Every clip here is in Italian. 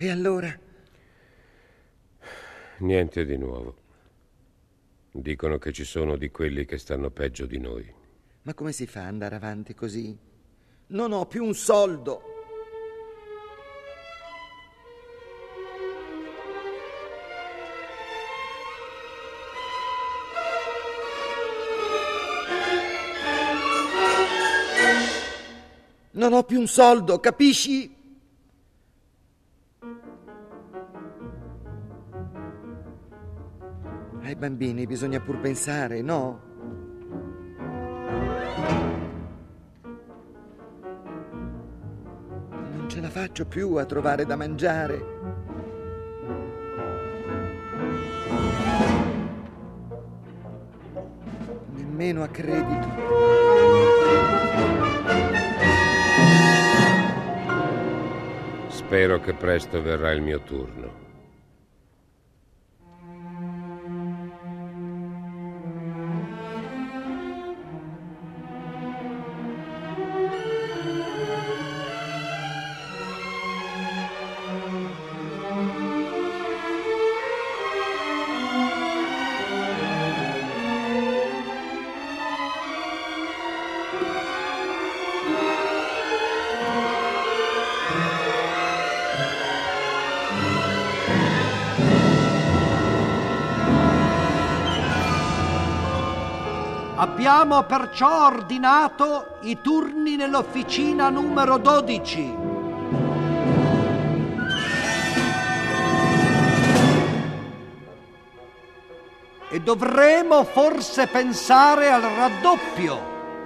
E allora? Niente di nuovo. Dicono che ci sono di quelli che stanno peggio di noi. Ma come si fa ad andare avanti così? Non ho più un soldo. Non ho più un soldo, capisci? Ai bambini bisogna pur pensare, no? Non ce la faccio più a trovare da mangiare. Nemmeno a credito. Spero che presto verrà il mio turno. Abbiamo perciò ordinato i turni nell'officina numero 12. E dovremo forse pensare al raddoppio.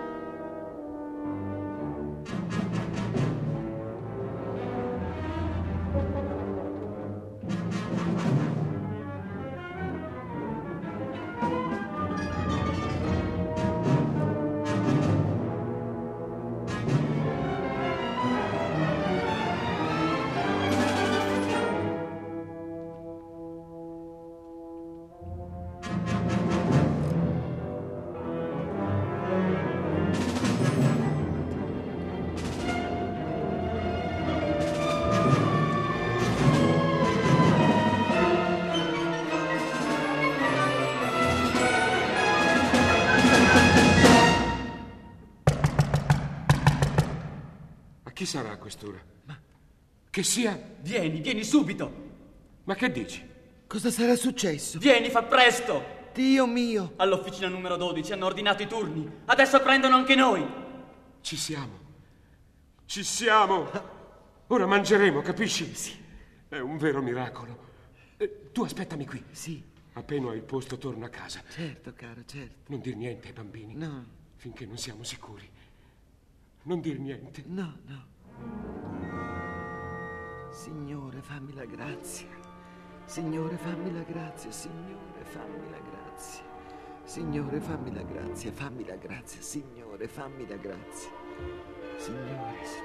Chi sarà a quest'ora? Ma che sia? Vieni subito. Ma che dici? Cosa sarà successo? Vieni, fa presto. Dio mio! All'officina numero 12 hanno ordinato i turni. Adesso prendono anche noi. Ci siamo. Ci siamo. Ora mangeremo, capisci? Sì. È un vero miracolo. Tu aspettami qui. Sì. Appena ho il posto torno a casa. Certo, caro, certo. Non dir niente ai bambini. No. Finché non siamo sicuri. Non dir niente. No. Signore, fammi la grazia. Signore, fammi la grazia. Signore, fammi la grazia. Signore, fammi la grazia. Fammi la grazia. Signore, fammi la grazia. Signore.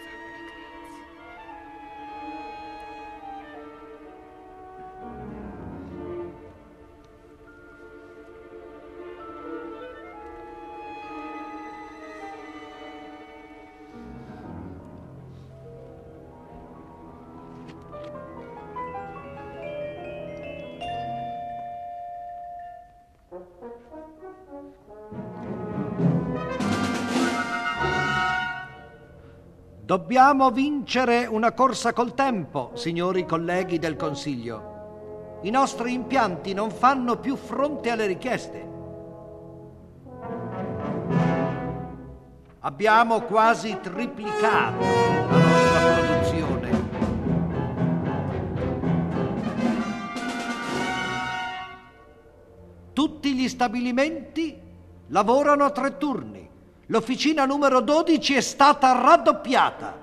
Dobbiamo vincere una corsa col tempo, signori colleghi del Consiglio. I nostri impianti non fanno più fronte alle richieste. Abbiamo quasi triplicato la nostra produzione. Tutti gli stabilimenti lavorano a 3 turni. L'officina numero 12 è stata raddoppiata.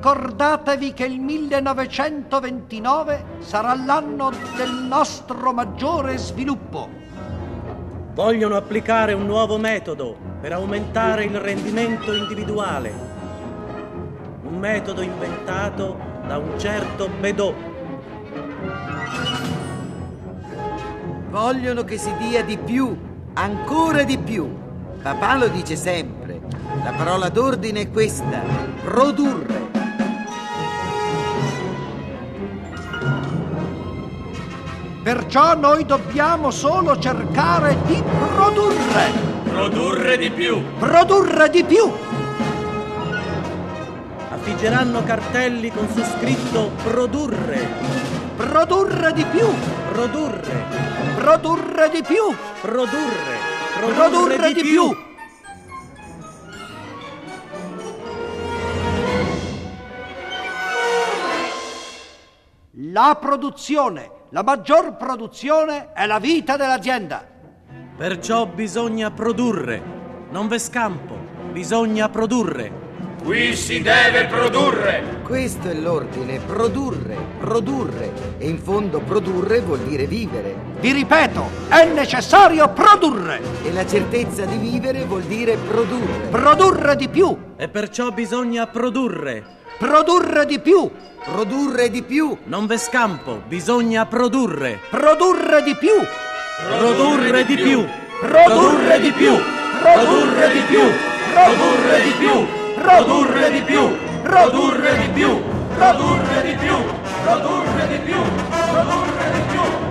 ricordatevi che il 1929 sarà l'anno del nostro maggiore sviluppo. Vogliono applicare un nuovo metodo per aumentare il rendimento individuale. Un metodo inventato da un certo Bedot. Vogliono che si dia di più, ancora di più. Papà lo dice sempre. La parola d'ordine è questa: produrre. Perciò noi dobbiamo solo cercare di produrre. Produrre di più. Produrre di più. Affiggeranno cartelli con su scritto produrre. Produrre di più. Produrre. Produrre di più. Produrre. Produrre di più. La produzione, la maggior produzione è la vita dell'azienda. Perciò bisogna produrre. Non v'è scampo. Bisogna produrre. Qui si deve produrre. Questo è l'ordine: produrre, produrre. E in fondo produrre vuol dire vivere. Vi ripeto, è necessario produrre. E la certezza di vivere vuol dire produrre. Produrre di più. E perciò bisogna produrre. Produrre di più. Produrre di più. Non v'è scampo. Bisogna produrre. Produrre di più. Produrre di più. Produrre di più. Produrre di più. Produrre di più. Produrre di più. Produrre di più. Produrre di più. Produrre di più. Produrre di più.